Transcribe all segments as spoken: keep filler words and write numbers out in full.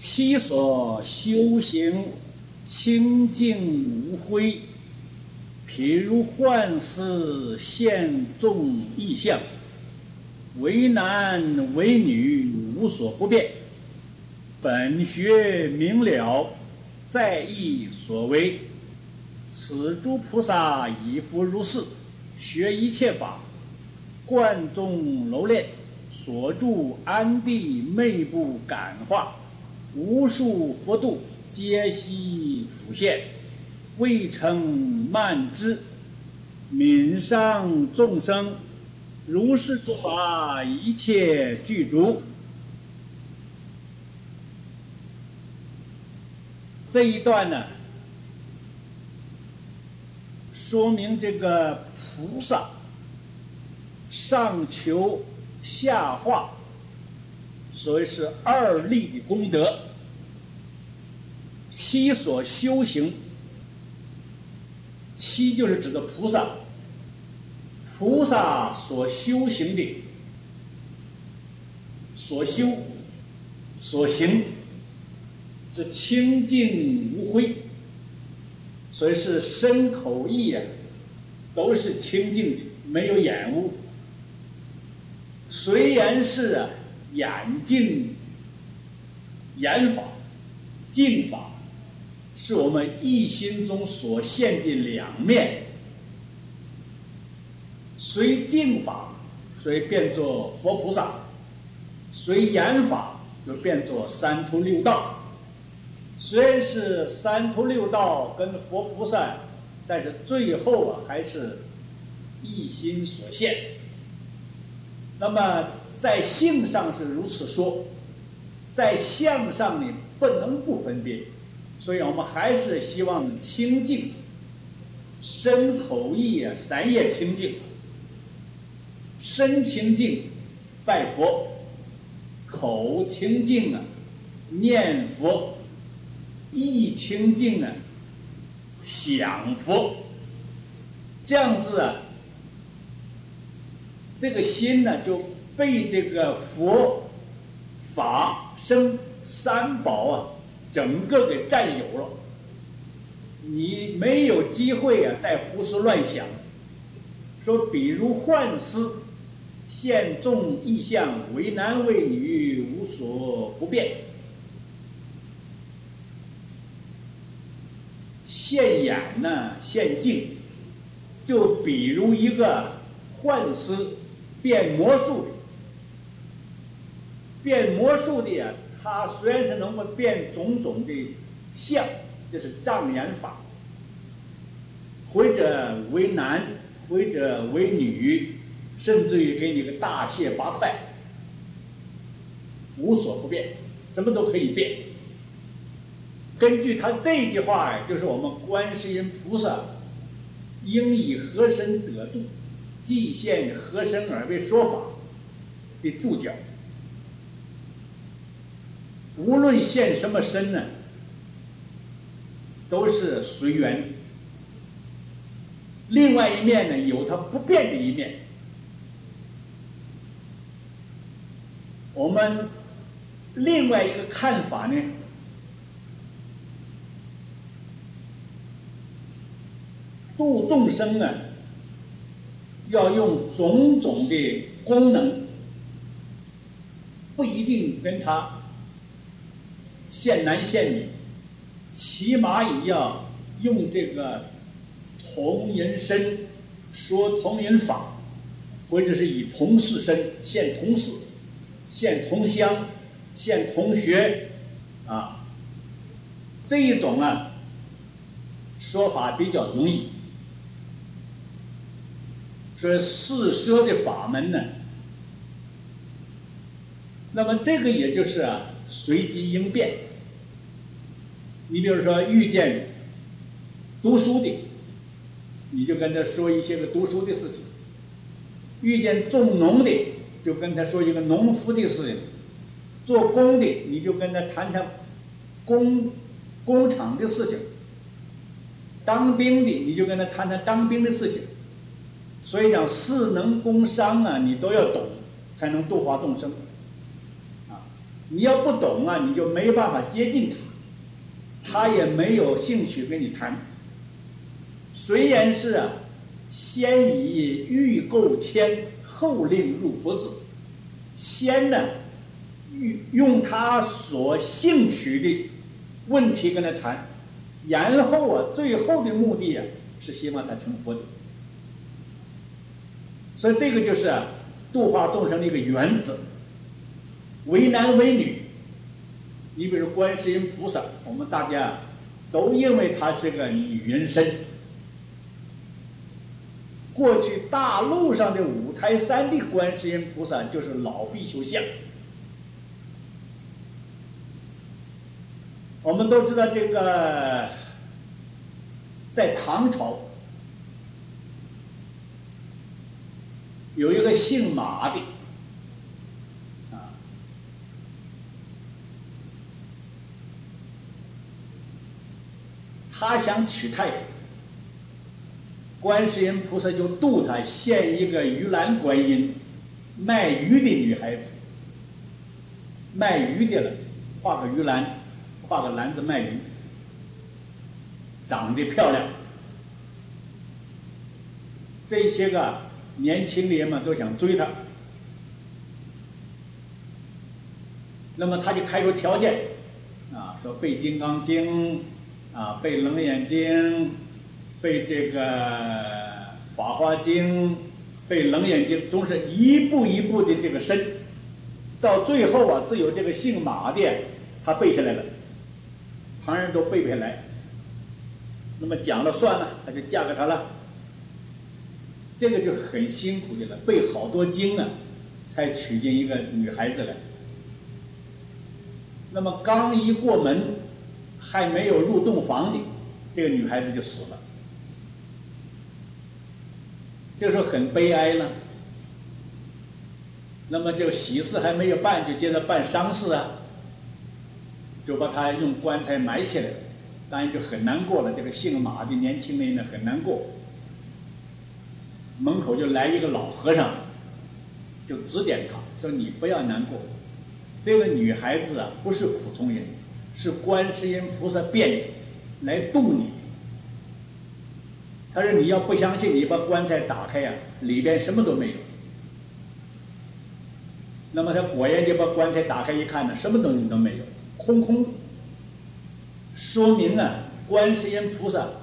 其所修行清净无灰，譬如幻思现众异象，为男为女无所不变。本学明了，在意所为。此诸菩萨亦复如是，学一切法，贯中揉练，所住安地，昧不感化，无数佛度皆悉普现，未成慢之，悯伤众生，如是诸法一切具足。这一段呢，说明这个菩萨上求下化，所谓是二力的功德。七所修行，七就是指的菩萨，菩萨所修行的，所修所行是清净无灰，所以是身口意啊，都是清净的，没有染污。虽然是啊眼净眼法净法，是我们一心中所现的两面，随净法所以变作佛菩萨，随眼法就变作三途六道。虽然是三途六道跟佛菩萨，但是最后啊还是一心所现。那么在性上是如此说，在相上呢不能不分别，所以我们还是希望清净，身口意啊三业清净。身清净拜佛，口清净啊念佛，意清净啊想佛，这样子啊，这个心呢就被这个佛法僧三宝啊整个给占有了，你没有机会啊再胡思乱想。说比如幻思现众异象，为男为女无所不变。现眼呢现境，就比如一个幻思变魔术的，变魔术的呀，它虽然是能够变种种的相，这是障眼法，或者为男，或者为女，甚至于给你个大卸八块，无所不变，什么都可以变。根据他这句话，就是我们观世音菩萨应以何身得度，即现何身而为说法的注脚。无论现什么身呢，都是随缘。另外一面呢，有它不变的一面。我们另外一个看法呢，度众生啊，要用种种的功能，不一定跟他现男现女，起码也要用这个同人身说同人法，或者是以同事身现同事，现同乡，现同学啊，这一种啊说法比较容易。所以四摄的法门呢，那么这个也就是啊随机应变。你比如说遇见读书的，你就跟他说一些个读书的事情；遇见种农的，就跟他说一个农夫的事情；做工的，你就跟他谈谈工工厂的事情；当兵的，你就跟他谈谈当兵的事情。所以讲士农工商啊，你都要懂，才能度化众生。啊， 你要不懂啊，你就没办法接近他，他也没有兴趣跟你谈。虽然是啊，先以欲购牵，后令入佛子。先呢，用他所兴趣的问题跟他谈，然后啊，最后的目的啊，是希望他成佛的。所以这个就是啊，度化众生的一个原则。为男为女，你比如观世音菩萨，我们大家都认为她是个女人身。过去大陆上的五台山的观世音菩萨就是老比丘像。我们都知道这个，在唐朝有一个姓马的，啊，他想娶太太。观世音菩萨就度他，现一个鱼篮观音，卖鱼的女孩子，卖鱼的了，画个鱼篮，画个篮子卖鱼，长得漂亮。这些个年轻人们都想追她，那么他就开出条件，啊，说背《金刚经》，啊，背《楞严经》。背这个《法华经》，背《楞严经》，总是一步一步的这个深，到最后啊，只有这个姓马的他背下来了，旁人都背不下来。那么讲了算了，他就嫁给他了。这个就很辛苦的了，背好多经啊，才娶进一个女孩子来。那么刚一过门，还没有入洞房的，这个女孩子就死了。这时候很悲哀了。那么这个喜事还没有办，就接着办丧事啊，就把他用棺材埋起来了，当然就很难过了。这个姓马的年轻人呢很难过，门口就来一个老和尚，就指点他说：“你不要难过，这个女孩子啊不是普通人，是观世音菩萨变的，来度你的。”他说：“你要不相信，你把棺材打开呀、啊，里边什么都没有。”那么他果然就把棺材打开一看呢，什么东西都没有，空空。说明啊，观世音菩萨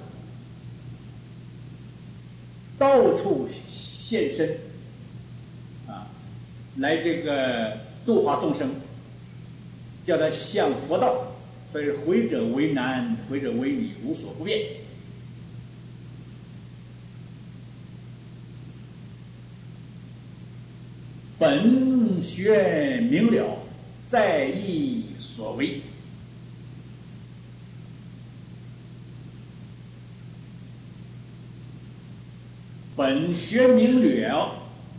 到处现身，啊，来这个度化众生，叫他向佛道，所以回者为男，回者为女，无所不变。本学明了，在意所为。本学明了，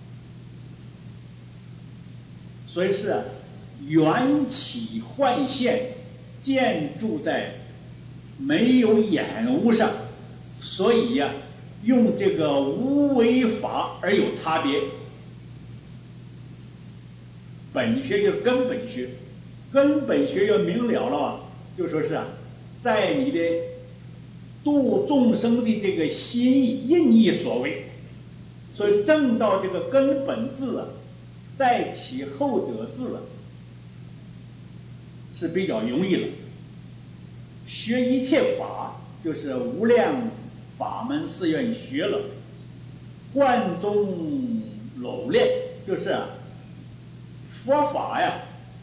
所以是缘起幻现，建筑在没有眼无上，所以呀、啊，用这个无为法而有差别。本学就根本学，根本学要明了了，就说是啊，在你的度众生的这个心意印意所为，所以证到这个根本智啊，在其后得智啊，是比较容易了。学一切法就是无量法门寺院学了，贯中缛练，就是啊。佛法呀，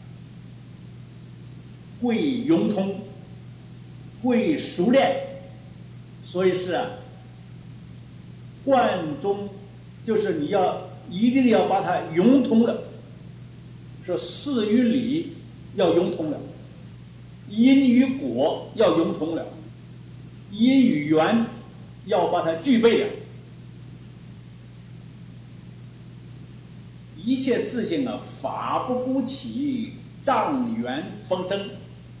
贵融通，贵熟练，所以是啊，贯中，就是你要一定要把它融通了，说事与理要融通了，因与果要融通了，因与缘要把它具备了。一切事情啊，法不孤起，障缘风生。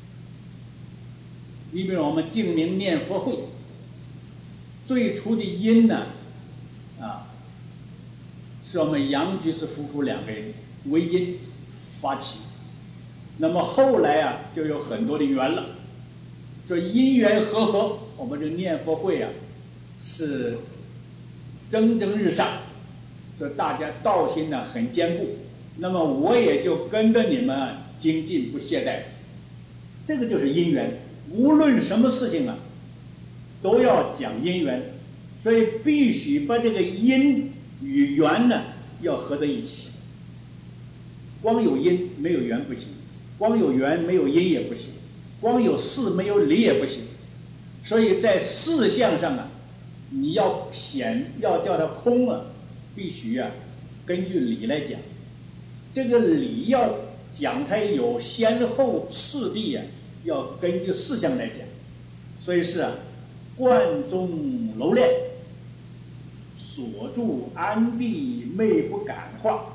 你比如我们净名念佛会，最初的因呢，啊，是我们杨居士夫妇两个人为因发起， 那么后来啊，就有很多的缘了。所以因缘和合，我们这念佛会啊，是蒸蒸日上，这大家道心呢很坚固。那么我也就跟着你们精进不懈怠，这个就是因缘。无论什么事情啊，都要讲因缘，所以必须把这个因与缘呢要合在一起。光有因没有缘不行，光有缘没有因也不行，光有事没有理也不行。所以在事相上啊，你要显要叫它空啊，必须啊根据理来讲。这个理要讲它有先后次第啊，要根据事项来讲。所以是啊，观中楼练，所住安地，昧不感化。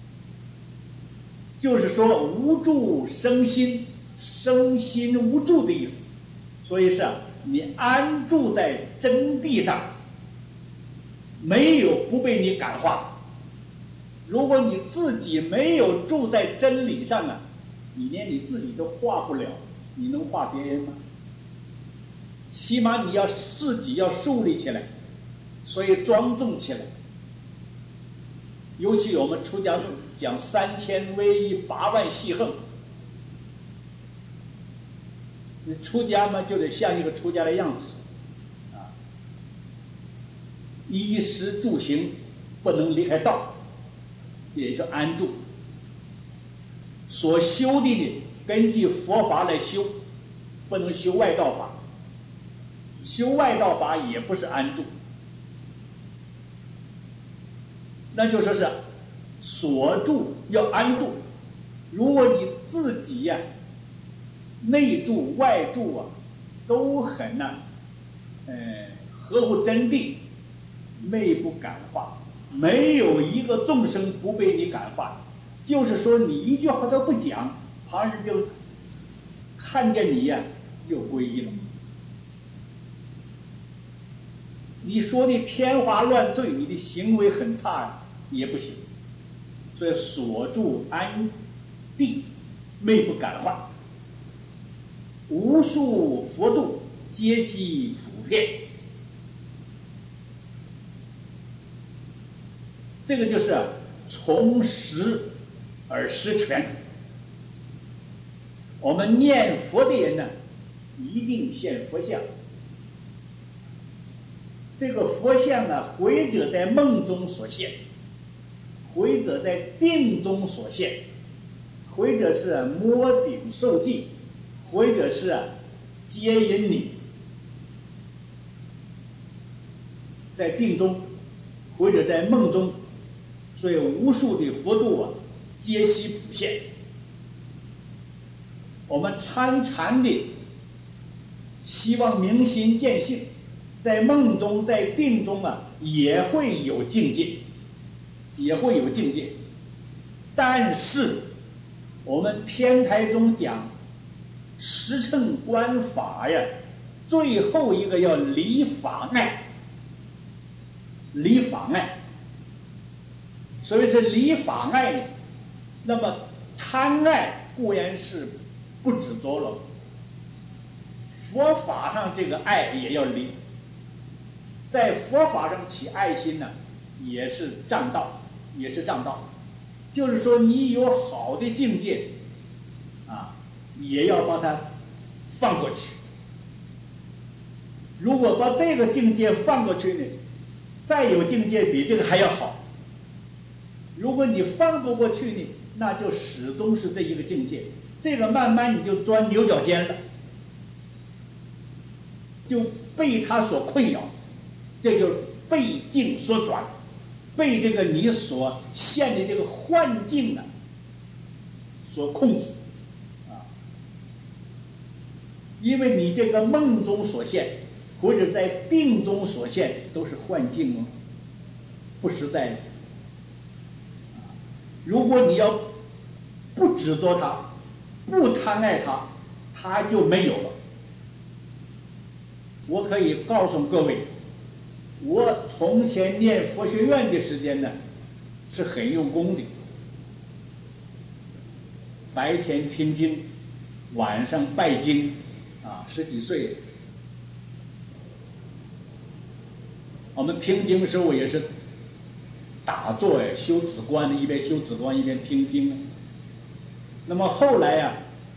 就是说无住生心，生心无住的意思。所以是啊，你安住在真谛上，没有不被你感化。如果你自己没有住在真理上啊，你连你自己都化不了，你能化别人吗？起码你要自己要树立起来，所以庄重起来。尤其我们出家众讲三千威仪，八万细横。你出家嘛，就得像一个出家的样子，啊，衣食住行不能离开道，也就安住。所修的呢，根据佛法来修，不能修外道法。修外道法也不是安住。那就说是所住要安住。如果你自己呀、啊，内住外住啊，都很呐、啊，呃，合乎真谛，昧不感化，没有一个众生不被你感化。就是说你一句话都不讲，旁人就看见你呀、啊，就皈依了。你说的天花乱坠，你的行为很差也不行。所以所住安地，昧不感化。无数佛度，皆悉普遍。这个就是从实而实全。我们念佛的人呢，一定现佛像。这个佛像呢，或者在梦中所现，或者在定中所现，或者是摸顶受记，或者是接引你，在定中，或者在梦中，所以无数的佛度啊，皆悉普现。我们参禅的希望明心见性。在梦中，在定中啊，也会有境界，也会有境界。但是，我们天台中讲实乘观法呀，最后一个要离法爱，离法爱。所以是离法爱呢，那么贪爱固然是不执着了，佛法上这个爱也要离。在佛法上起爱心呢，也是障道，也是障道。就是说，你有好的境界，啊，也要把它放过去。如果把这个境界放过去呢，再有境界比这个还要好。如果你放不过去呢，那就始终是这一个境界，这个慢慢你就钻牛角尖了，就被它所困扰。这就被境所转，被这个你所现的这个幻境呢所控制，啊，因为你这个梦中所现，或者在定中所现，都是幻境哦，不实在的。如果你要不执着它，不贪爱它，它就没有了。我可以告诉各位。我从前念佛学院的时间呢，是很用功的。 白天听经，晚上拜经，啊，十几岁。我们听经的时候也是打坐呀，修止观，一边修止观一边听经。那么后来呀、啊，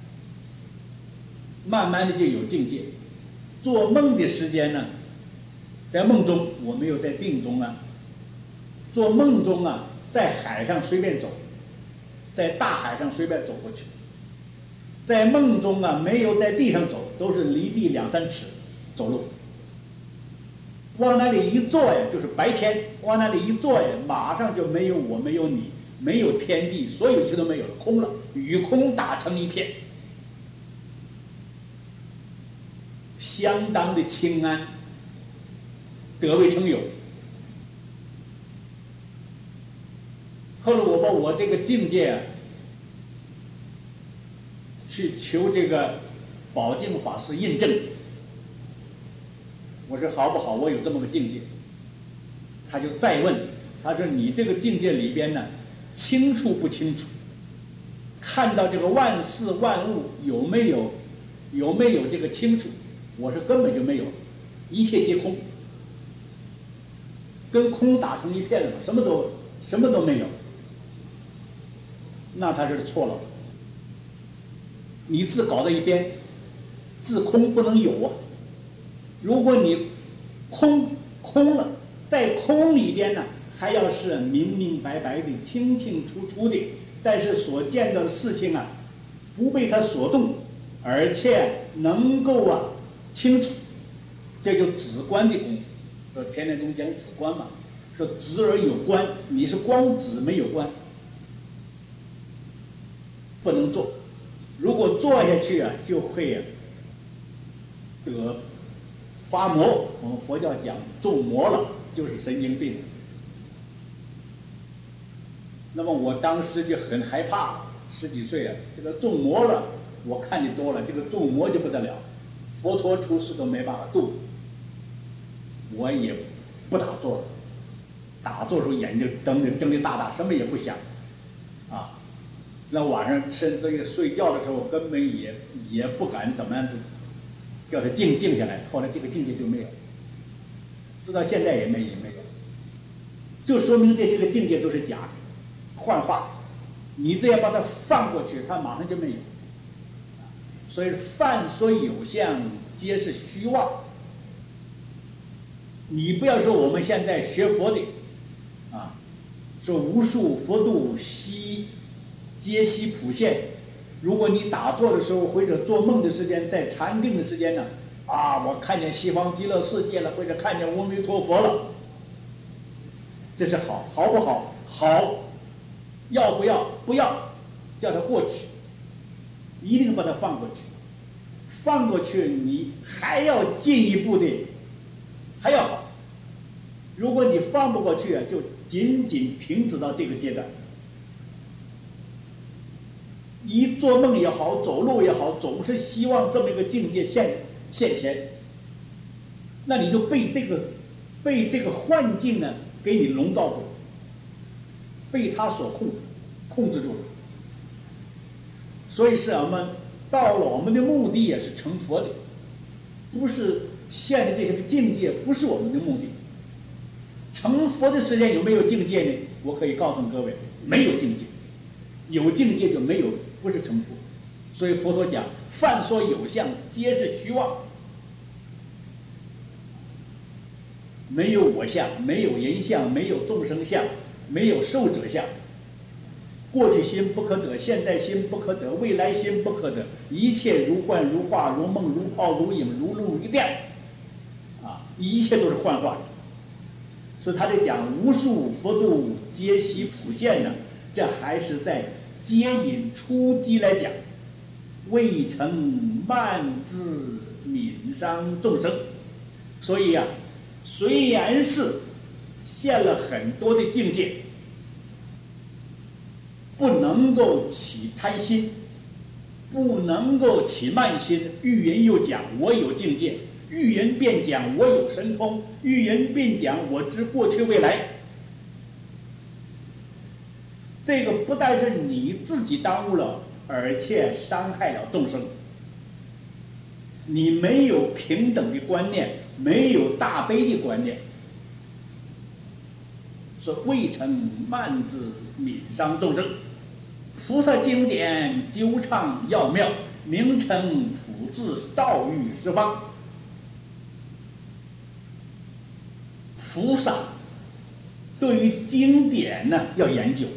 慢慢的就有境界。做梦的时间呢，在梦中我没有在定中啊，做梦中啊，在海上随便走，在大海上随便走过去，在梦中啊没有在地上走，都是离地两三尺走路。往那里一坐呀，就是白天；往那里一坐呀，马上就没有我，没有你，没有天地，所有一切都没有了，空了，与空打成一片，相当的清安，得未成有。后来我把我这个境界啊，去求这个宝镜法师印证。我说好不好？我有这么个境界。他就再问，他说你这个境界里边呢，清楚不清楚？看到这个万事万物有没有有没有这个清楚？我说根本就没有，一切皆空，跟空打成一片了嘛，什么都什么都没有。那他是错了，你自搞在一边，自空不能有啊。如果你空空了，在空里边呢，还要是明明白白的、清清楚楚的，但是所见到的事情啊，不被它所动，而且能够啊清楚，这就止观的功夫。说天台宗讲止观嘛，说止而有观，你是光止没有观，不能做。如果做下去啊，就会啊得发魔。我们佛教讲中魔了，就是神经病。那么我当时就很害怕，十几岁啊，这个中魔了，我看的多了，这个中魔就不得了，佛陀出世都没办法度，我也不打坐了。打坐的时候眼睛瞪人睁得大大，什么也不想，啊，那晚上甚至于睡觉的时候根本也也不敢怎么样子，叫他静静下来。后来这个境界就没有，直到现在也没也没有，就说明这些个境界都是假的。幻化，你这样把它放过去，它马上就没有。所以凡所有相，皆是虚妄。你不要说我们现在学佛的，啊，说无数佛度悉皆悉普现。如果你打坐的时候，或者做梦的时间，在禅定的时间呢，啊，我看见西方极乐世界了，或者看见阿弥陀佛了，这是好，好不好？好。要不要？不要，叫它过去，一定把它放过去。放过去，你还要进一步的，还要好。如果你放不过去啊，就仅仅停止到这个阶段。一做梦也好，走路也好，总是希望这么一个境界现现前，那你就被这个被这个幻境呢给你笼罩住。被他所控控制住了，所以是我们到了我们的目的也是成佛的，不是现在这些个境界不是我们的目的。成佛的时间有没有境界呢？我可以告诉各位，没有境界，有境界就没有，不是成佛。所以佛陀讲，凡所有相，皆是虚妄，没有我相，没有人相，没有众生相。没有受者相，过去心不可得，现在心不可得，未来心不可得，一切如幻如化，如梦如泡，如影如露如电，啊，一切都是幻化的。所以他在讲无数佛度皆悉普现呢，这还是在接引初机来讲，未成慢之悯伤众生。所以啊，虽然是现了很多的境界，不能够起贪心，不能够起慢心。喻言又讲我有境界，喻言便讲我有神通，喻言便讲我知过去未来。这个不但是你自己耽误了， 而且伤害了众生。你没有平等的观念，没有大悲的观念，说未成慢自泯伤众生。菩萨经典究畅要妙，名称普至道育十方。菩萨对于经典呢要研究，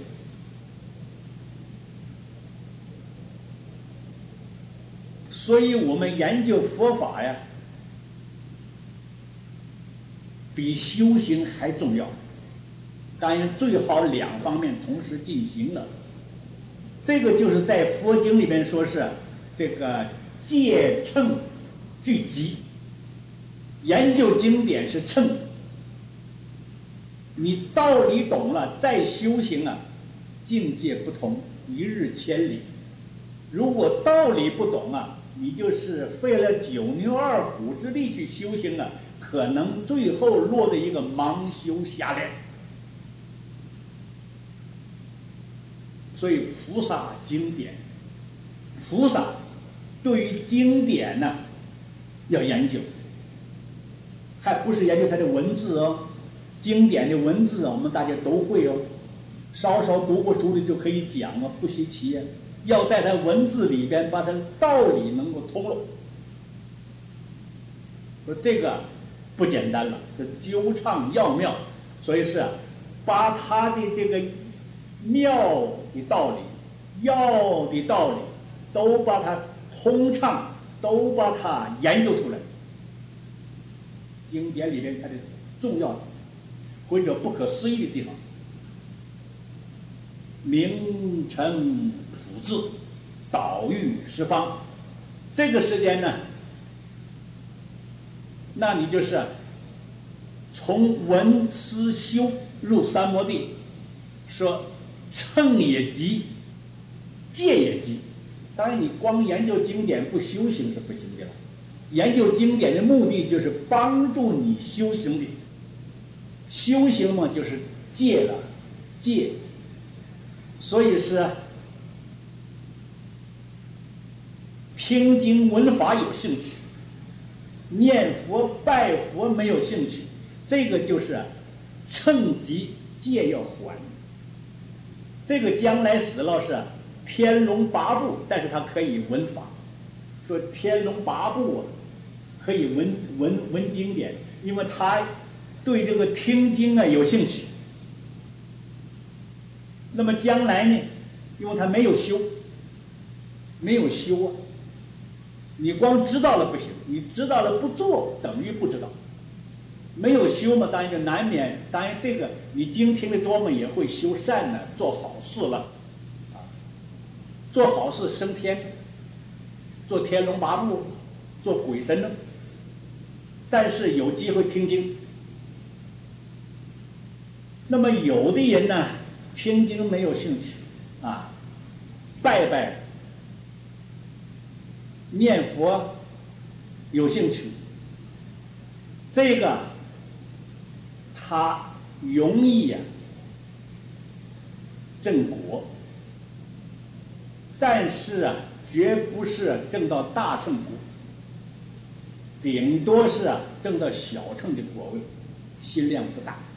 所以我们研究佛法呀，比修行还重要。当然，最好两方面同时进行了。这个就是在佛经里面说是这个戒称俱集，研究经典是称。你道理懂了，再修行啊，境界不同，一日千里。如果道理不懂啊，你就是费了九牛二虎之力去修行啊，可能最后落得一个盲修瞎练。所以菩萨经典，菩萨对于经典呢要研究，还不是研究它的文字哦。经典的文字啊，我们大家都会哦，稍稍读过书的就可以讲啊，不稀奇啊。要在它文字里边把它道理能够通透，说这个不简单了，这究畅要妙，所以是把它的这个妙的道理、要的道理都把它通畅，都把它研究出来。经典里边它的重要的或者不可思议的地方，名称普至，导育十方。这个时间呢，那你就是从闻思修入三摩地，说称也急，戒也急。当然，你光研究经典不修行是不行的了。研究经典的目的就是帮助你修行的。修行嘛，就是戒了，戒。所以是听经闻法有兴趣，念佛拜佛没有兴趣，这个就是乘机戒要还。这个将来死了是天龙八部，但是他可以闻法。说天龙八部啊，可以闻闻闻经典，因为他对这个听经啊有兴趣。那么将来呢，因为他没有修，没有修啊。你光知道了不行，你知道了不做等于不知道。没有修嘛，当然就难免。当然这个你经听得多嘛，也会修善呢，做好事了，啊，做好事升天，做天龙八部，做鬼神呢。但是有机会听经。那么有的人呢，听经没有兴趣，啊，拜拜、念佛有兴趣，这个他容易呀、啊、正果，但是啊，绝不是证到大乘果，顶多是啊证到小乘的果位，心量不大。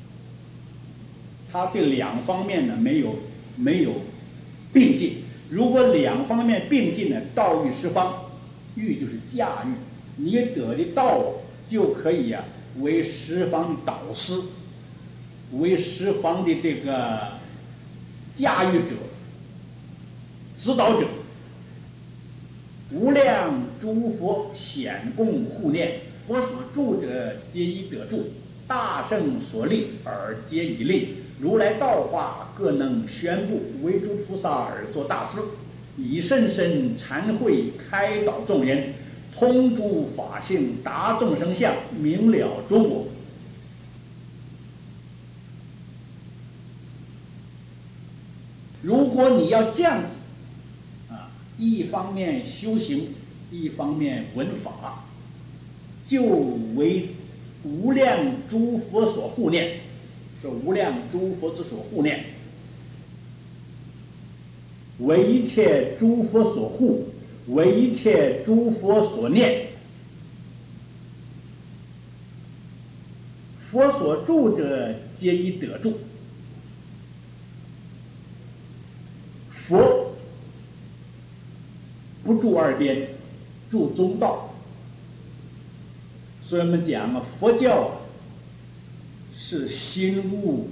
他这两方面呢没有没有并进。如果两方面并进呢，道育十方，育就是驾驭，你得的道就可以呀、啊、为十方的导师，为十方的这个驾驭者、指导者。无量诸佛显供护念，佛所住者皆以得住，大圣所立而皆以立。如来道化各能宣布，为诸菩萨而作大师，以甚深禅慧开导众人，通诸法性，达众生相，明了诸果。如果你要这样子啊，一方面修行，一方面闻法，就为无量诸佛所护念。是无量诸佛之所护念， 为一切诸佛所护，为一切诸佛所念。佛所住者，皆以得住。佛不住二边，住中道。所以我们讲啊，佛教啊是心物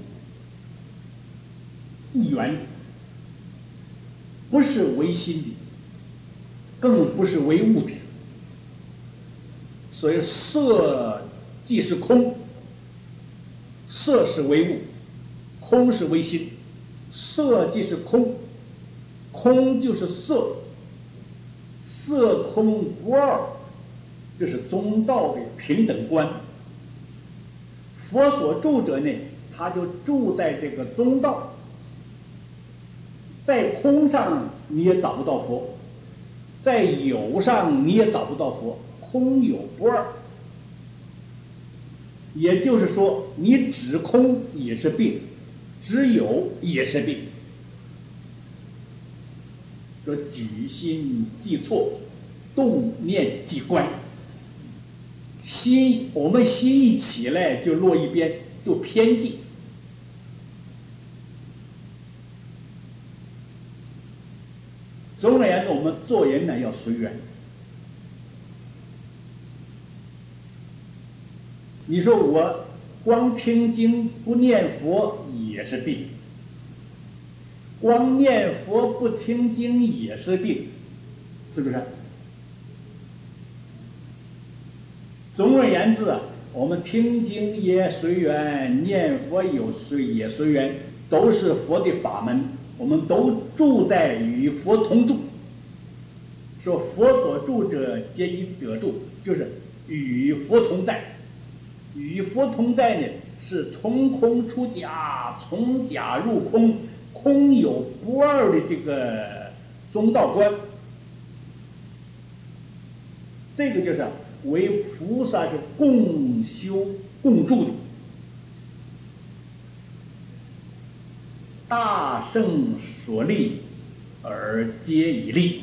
一元，不是唯心理，更不是唯物体。所以色即是空，色是唯物，空是唯心。色即是空，空就是色，色空不二，这是中道的平等观。佛所住者呢，他就住在这个中道，在空上你也找不到佛，在有上你也找不到佛，空有不二。也就是说，你只空也是病，只有也是病。说举心即错，动念即乖。心，我们心一起来就落一边，就偏激。总而言之，我们做人呢要随缘。你说我光听经不念佛也是病，光念佛不听经也是病，是不是？总而言之啊，我们听经也随缘，念佛有随也随缘，都是佛的法门，我们都住在与佛同住。说佛所住者，皆以得住，就是与佛同在。与佛同在呢，是从空出假，从假入空，空有不二的这个中道观。这个就是为菩萨是共修共住的。大圣所立，而皆以立。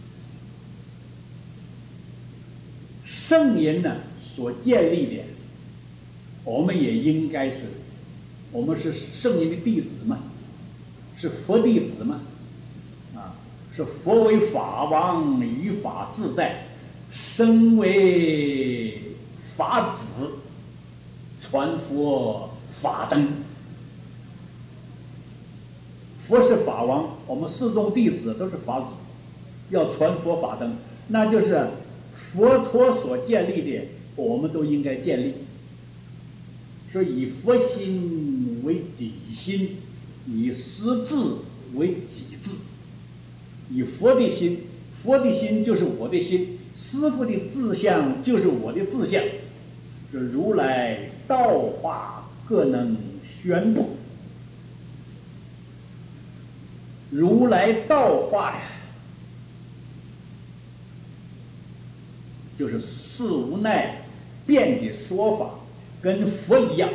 圣人呢所建立的，我们也应该是，我们是圣人的弟子嘛，是佛弟子嘛，啊，是佛为法王，于法自在，身为法子，传佛法灯。佛是法王，我们四众弟子都是法子，要传佛法灯，那就是佛陀所建立的，我们都应该建立。说以佛心为己心，以师志为己志。以佛的心，佛的心就是我的心，师父的志向就是我的志向。这如来道化各能宣布，如来道化呀，就是事无奈变的说法，跟佛一样，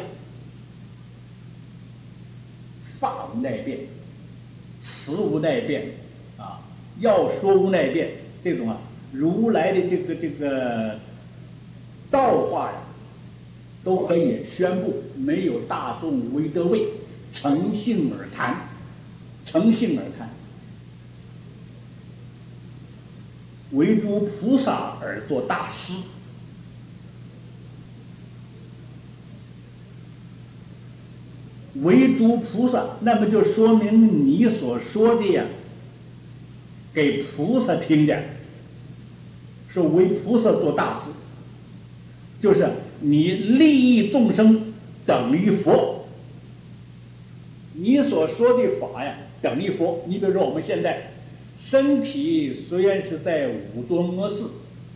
法无奈变，词无奈变，啊，要说无奈变，这种啊，如来的这个这个道化呀，都可以宣布，没有大众为得位，诚信而谈，诚信而谈，为诸菩萨而做大师。为诸菩萨，那么就说明你所说的呀，给菩萨听的，是为菩萨做大事，就是你利益众生等于佛，你所说的法呀等于佛。你比如说我们现在身体虽然是在五浊恶世，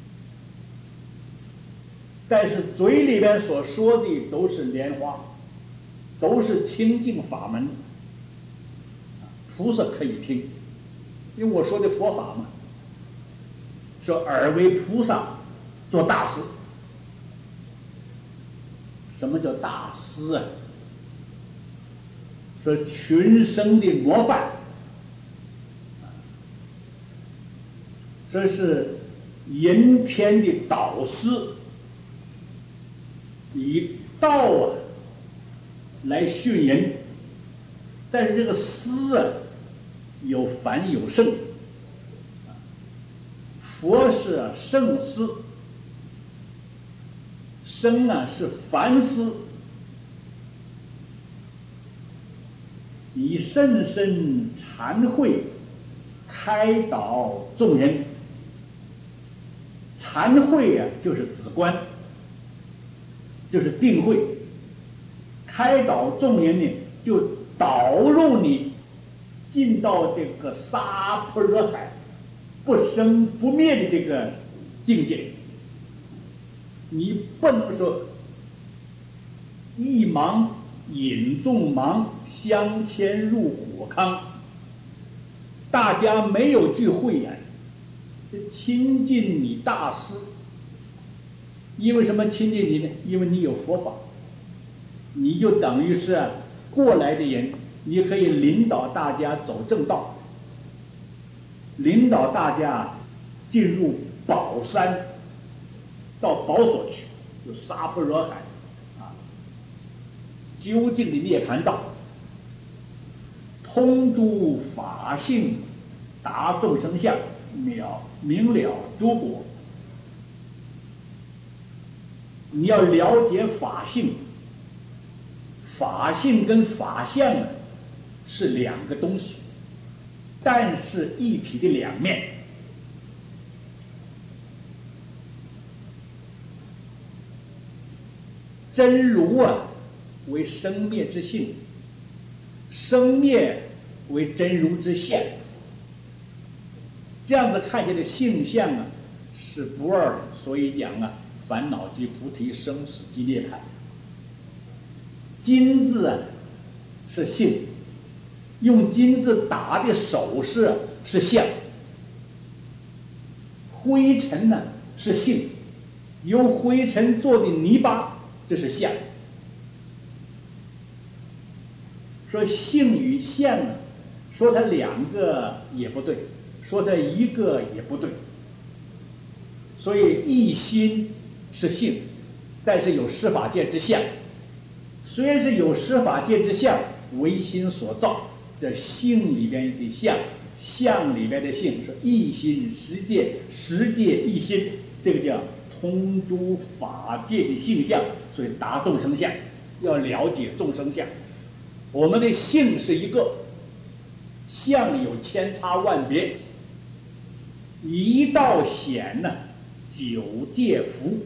但是嘴里边所说的都是莲花，都是清净法门，菩萨可以听，因为我说的佛法嘛。说尔为菩萨做大事。什么叫大师啊？说群生的模范， 这是人天的导师，以道啊来训人。但是这个师啊有凡有圣，佛是圣师，僧啊是凡师，以甚深禅慧开导众人。禅慧啊就是止观，就是定慧。开导众人呢，就导入你进到这个沙婆若海不生不灭的这个境界。你不能说一盲引众盲，相牵入火坑。大家没有聚慧眼，这亲近你大师。因为什么亲近你呢？因为你有佛法，你就等于是啊过来的人，你可以领导大家走正道，领导大家进入宝山，到宝所去，就沙婆若海啊，究竟的涅槃道，通诸法性，达众生相，了明了诸果。你要了解法性，法性跟法相啊是两个东西，但是一体的两面。真如啊为生灭之性，生灭为真如之相。这样子看起来性相啊是不二的，所以讲啊烦恼即菩提，生死即涅槃。金字啊是性，用金字打的手势啊是相。灰尘呢、啊、是性，由灰尘做的泥巴，这是相。说性与相啊，说它两个也不对，说它一个也不对。所以一心是性，但是有十法界之相。虽然是有十法界之相，唯心所造，这性里边的相，相里边的性是一心十界，十界一心，这个叫通诸法界的性相，所以达众生相，要了解众生相。我们的性是一个，相有千差万别，一道显呢，九界福。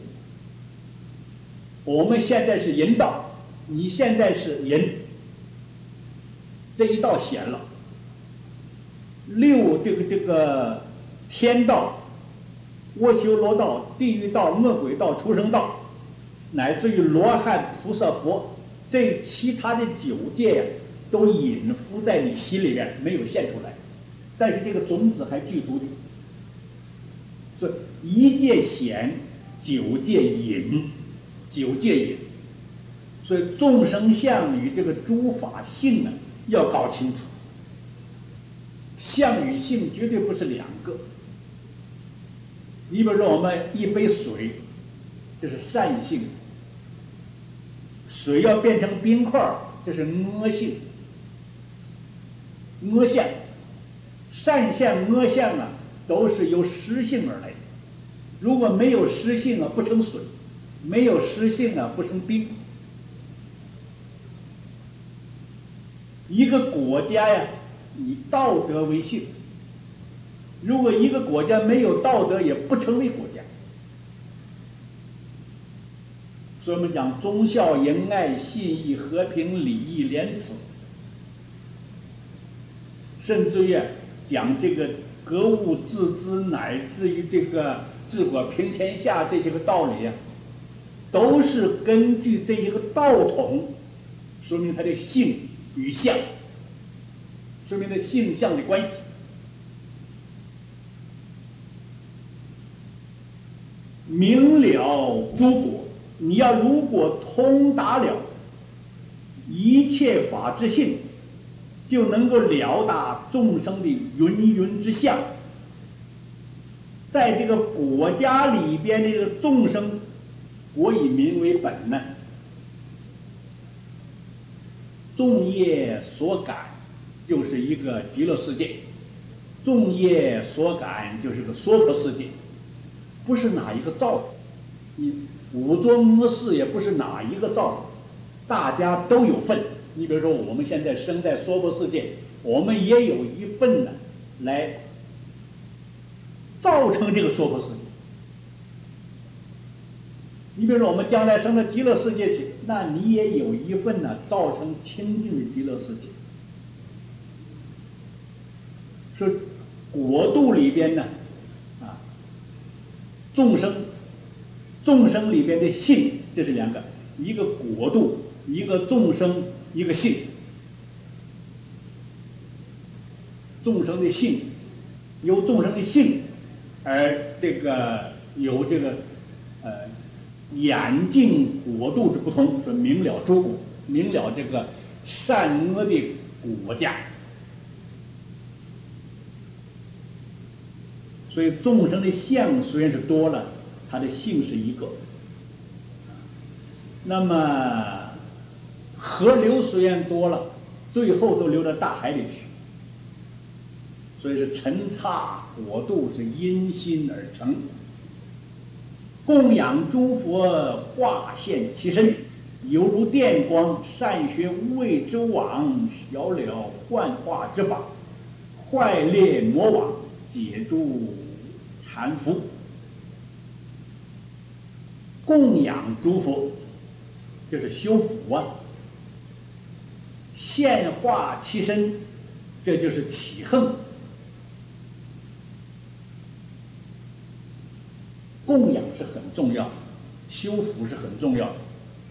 我们现在是人道，你现在是人，这一道显了。六这个这个天道、阿修罗道、地狱道、恶鬼道、畜生道，乃至于罗汉、菩萨、佛，这其他的九界呀、啊，都隐伏在你心里边，没有现出来，但是这个种子还具足的。所以一界显，九界隐，九界隐。所以众生相与这个诸法性呢，要搞清楚。相与性绝对不是两个。你比如说，我们一杯水，这是善性，水要变成冰块，这是恶性，恶相。善相、恶相啊，都是由湿性而来的。如果没有湿性啊，不成水；没有湿性啊，不成冰。一个国家呀，以道德为性。如果一个国家没有道德，也不成为国家。所以我们讲忠孝仁爱信义和平礼义廉耻，甚至于讲这个格物致知，乃至于这个治国平天下这些个道理啊，都是根据这些个道统，说明它的性与相，说明它性相的关系。明了诸果，你要如果通达了一切法之性，就能够了达众生的芸芸之相。 在这个国家里边的这个众生，国以民为本呢，众业所感就是一个极乐世界，众业所感就是个娑婆世界，不是哪一个造的，你五宗寺也不是哪一个造的，大家都有份。你比如说我们现在生在娑婆世界，我们也有一份呢，来造成这个娑婆世界。你比如说我们将来生到极乐世界去，那你也有一份呢，造成清净的极乐世界。说国度里边呢，啊，众生，众生里边的性，这是两个，一个国度，一个众生，一个性。众生的性，由众生的性，而这个有这个呃眼镜国度之不同，说明了诸国，明了这个善恶的国家。所以众生的相虽然是多了，他的性是一个。那么河流虽然多了，最后都流到大海里去。所以是尘刹国度是因心而成，供养诸佛化现其身，犹如电光，善学无畏之网，晓了幻化之法，坏裂魔网，解诸缠缚。供养诸佛，这是修福啊；现化其身，这就是起恨。供养是很重要的，修福是很重要的。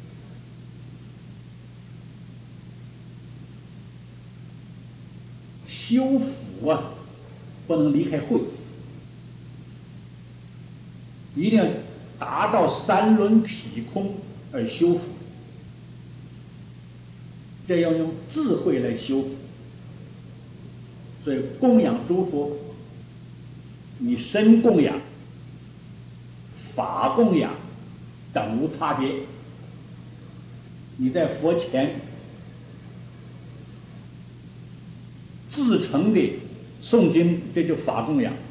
修福啊，不能离开慧，一定要达到三轮体空而修福，这要用智慧来修福。所以供养诸佛，你身供养、法供养等无差别。你在佛前自成的诵经，这就法供养。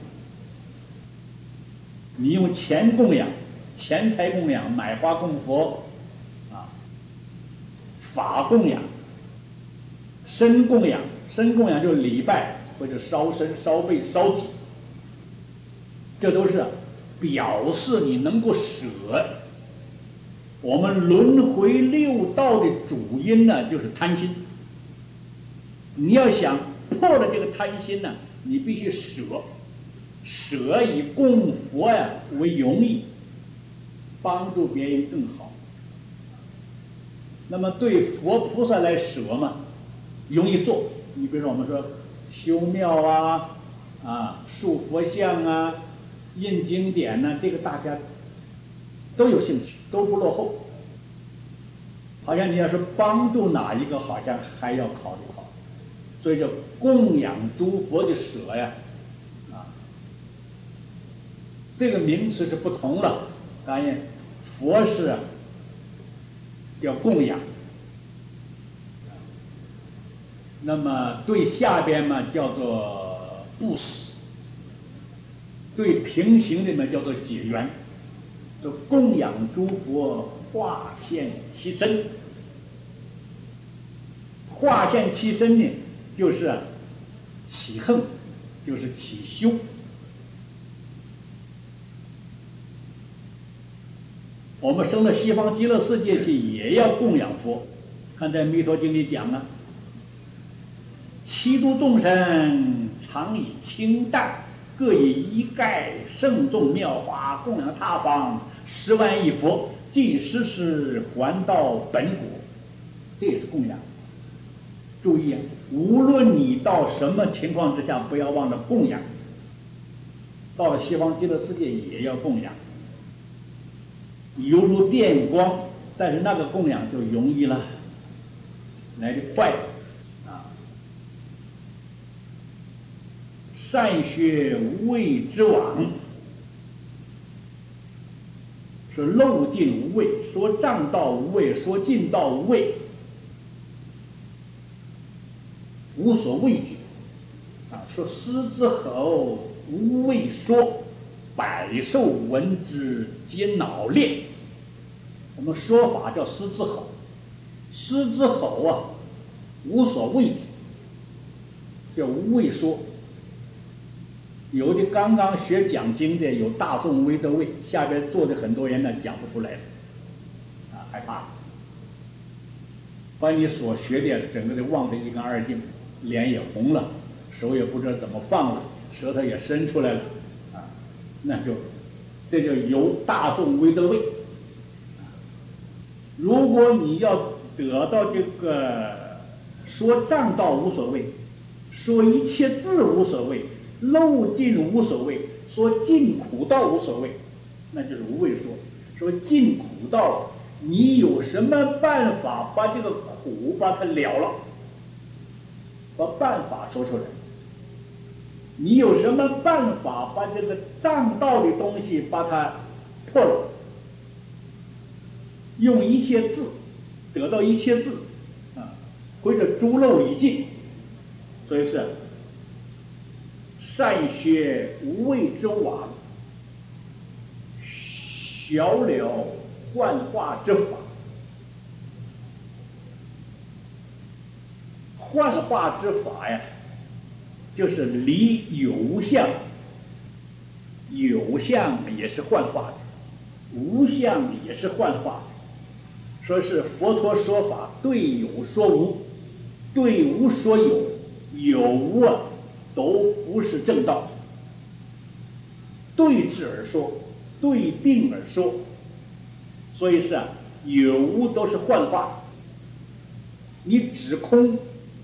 你用钱供养、钱财供养、买花供佛，啊，法供养、身供养，身供养就是礼拜或者烧身、烧背、烧己，这都是表示你能够舍。我们轮回六道的主因呢，就是贪心。你要想破了这个贪心呢，你必须舍，舍以供佛呀为容易，帮助别人更好。那么对佛菩萨来舍嘛，容易做。你比如说我们说修庙啊，啊塑佛像啊，印经典呢、啊，这个大家都有兴趣，都不落后。好像你要是帮助哪一个，好像还要考虑考虑。所以叫供养诸佛的舍呀，啊，这个名词是不同了。当然，佛是叫供养，那么对下边嘛叫做布施，对平行的嘛叫做解缘。说供养诸佛，化现其身。化现其身呢，就是起恨，就是起修。我们生到西方极乐世界去，也要供养佛。看在《弥陀经》里讲啊，七度众生常以清淡，各以一盖盛众妙花供养他方十万亿佛，即时时还到本果。这也是供养。注意啊，无论你到什么情况之下，不要忘了供养。到了西方极乐世界也要供养，犹如电光，但是那个供养就容易了，来得快啊！善学无畏之网， 说漏尽无畏，说障道无畏，说尽道无畏，无所畏惧。啊，说狮之吼无畏说，百兽闻之皆脑裂。我们说法叫狮之吼，狮之吼啊，无所畏惧，叫无畏说。有的刚刚学讲经的，有大众威德位，下边坐的很多人呢讲不出来了，啊，害怕，把你所学的整个的忘得一干二净，脸也红了，手也不知道怎么放了，舌头也伸出来了，啊，那就这就有大众威德位。如果你要得到这个说障道无所谓，说一切字无所谓，漏尽无所谓，说尽苦道无所谓，那就是无畏说。说尽苦道，你有什么办法把这个苦把它了了？把办法说出来。你有什么办法把这个障道的东西把它破了？用一切字得到一切字啊，或者诸漏已尽。所以是善学无畏之网，晓了幻化之法。幻化之法呀，就是离有无相，有相也是幻化的，无相也是幻化的。说是佛陀说法对有说无，对无说有，有无啊都不是正道，对治而说，对病而说，所以是啊，有无都是幻化。你指空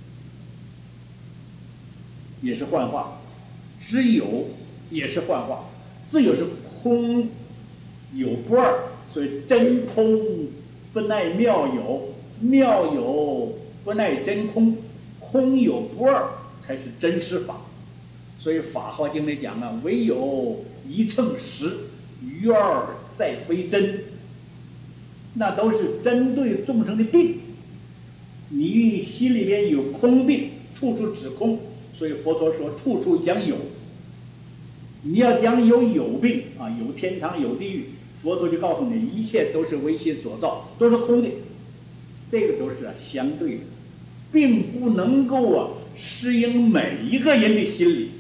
也是幻化，知有也是幻化，自有是空有不二，所以真空不耐妙有，妙有不耐真空，空有不二才是真实法。所以《法华经》里讲啊，唯有一乘实，余二再非真。那都是针对众生的病，你心里边有空病，处处指空，所以佛陀说处处讲有。你要讲有有病啊，有天堂有地狱，佛陀就告诉你，一切都是唯心所造，都是空的。这个都是啊相对的，并不能够啊适应每一个人的心理，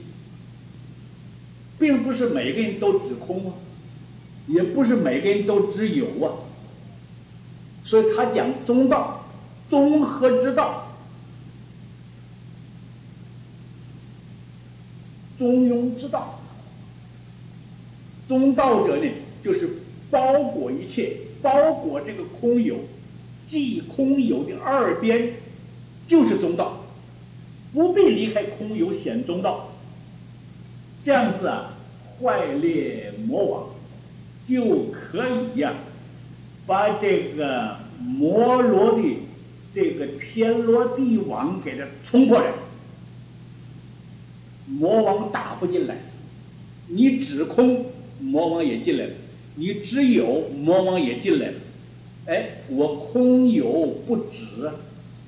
并不是每个人都指空啊，也不是每个人都知有啊。所以他讲中道，中和之道，中庸之道。中道者呢，就是包裹一切，包裹这个空有，即空有的二边，就是中道，不必离开空有显中道。这样子啊，坏裂魔网就可以呀、啊，把这个摩罗的这个天罗地网给它冲破来，魔王打不进来。你指空，魔王也进来了；你只有，魔王也进来了。哎，我空有不止啊，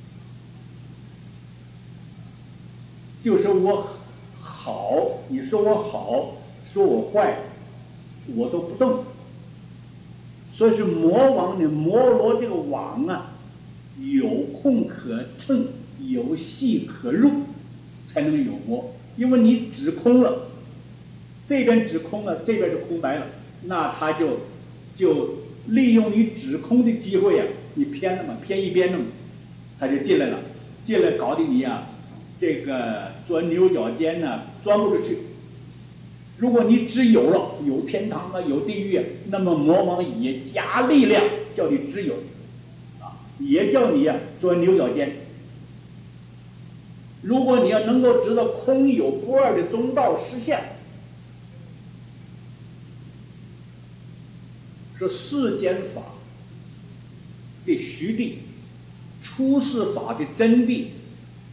就是我好，你说我好，说我坏，我都不动。所以是魔王的摩罗这个网啊，有空可乘，有隙可入，才能有魔。因为你指空了，这边指空了，这边是空白了，那他就就利用你指空的机会啊，你偏了嘛，偏一边了嘛，他就进来了，进来搞得你啊，这个钻牛角尖呢、啊，钻不出去。如果你只有了有天堂啊，有地狱啊，那么魔王也加力量叫你只有，啊，也叫你啊钻牛角尖。如果你要能够知道空有不二的中道实相，说世间法的虚谛，出世法的真谛，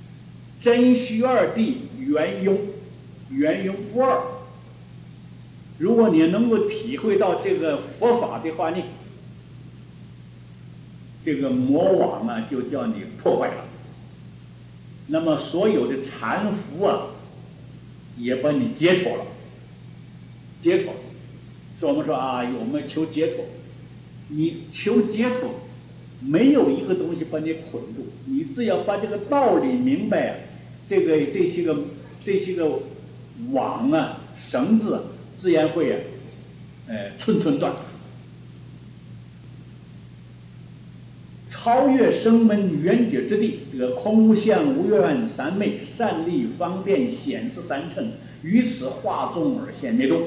真虚二谛圆融，圆融不二。 如果你能够体会到这个佛法的话呢，这个魔网啊就叫你破坏了，那么所有的缠缚啊也把你解脱了，解脱。所以我们说啊，我们求解脱，你求解脱，没有一个东西把你捆住，你只要把这个道理明白啊，这个这些个这些个网啊绳子啊自然会啊，呃寸寸断。超越声闻缘觉之地，得空无相无愿三昧，善利方便显示三乘，于此化众而现灭度。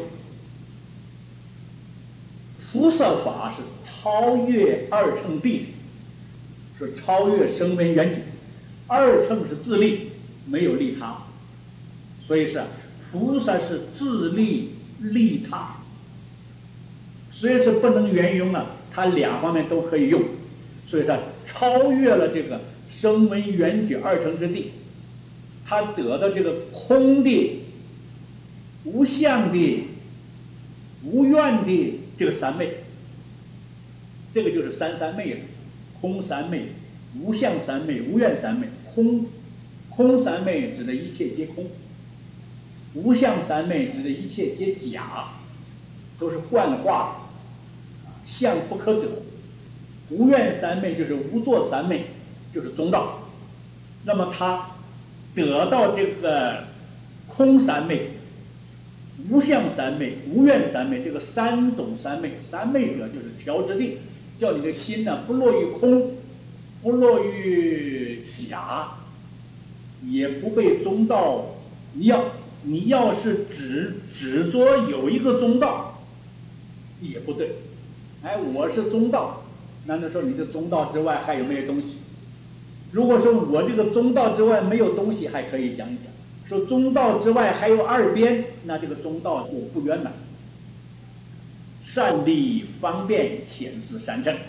菩萨法是超越二乘地，是超越声闻缘觉，二乘是自利，没有利他，所以是菩萨是自利利他，所以是不能圆用啊，它两方面都可以用，所以它超越了这个声闻缘觉二乘之地，它得到这个空的、无相的、无愿的这个三昧，这个就是三三昧了，空三昧、无相三昧、无愿三昧。空空三昧指的一切皆空，无相三昧指的一切皆假，都是幻化的，相不可得。无愿三昧就是无作三昧，就是中道。那么他得到这个空三昧、无相三昧、无愿三昧这个三种三昧，三昧者就是调之地，叫你的心呢、啊、不落于空，不落于假，也不被中道。你要你要是只执着有一个中道，也不对。哎，我是中道。难道说你这中道之外还有没有东西？如果说我这个中道之外没有东西，还可以讲一讲。说中道之外还有二边，那这个中道就不圆满。善利方便显示三乘，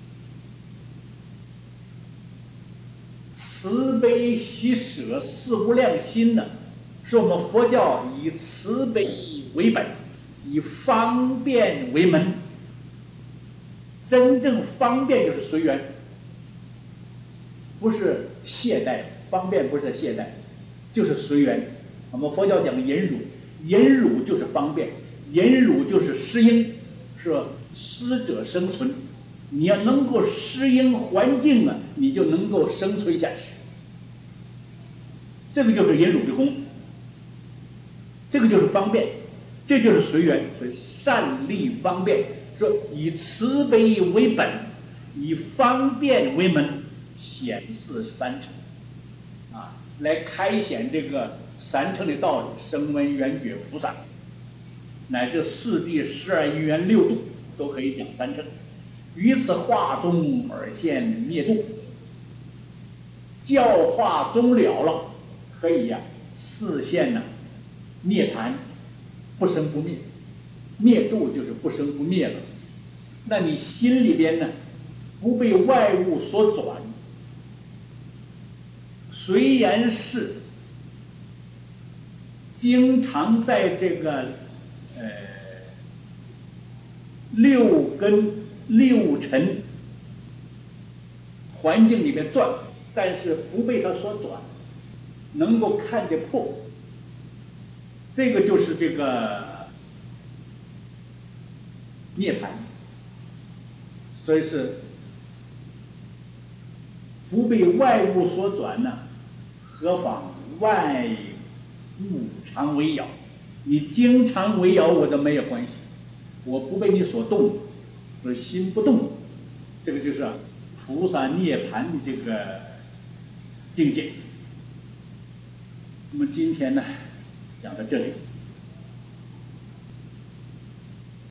慈悲喜舍四无量心呢，是我们佛教以慈悲为本，以方便为门。真正方便就是随缘，不是懈怠。方便不是懈怠，就是随缘。我们佛教讲忍辱，忍辱就是方便，忍辱就是适应，是适者生存。你要能够适应环境啊，你就能够生存下去。这个就是忍辱的功，这个就是方便，这就是随缘。所以善利方便，说以慈悲为本，以方便为门，显示三乘，啊，来开显这个三乘的道理，声闻缘觉菩萨，乃至四谛十二因缘六度，都可以讲三乘。于此化中而现灭度，教化终了了，可以呀、啊，示现呢、啊、涅槃，不生不灭。灭度就是不生不灭了。那你心里边呢，不被外物所转，虽然是经常在这个呃六根六尘环境里面转，但是不被它所转，能够看得破。这个就是这个涅槃。所以是不被外物所转呢，何妨外物常为扰？你经常为扰我都没有关系，我不被你所动，所以心不动，这个就是菩萨涅槃的这个境界。那么今天呢，讲到这里。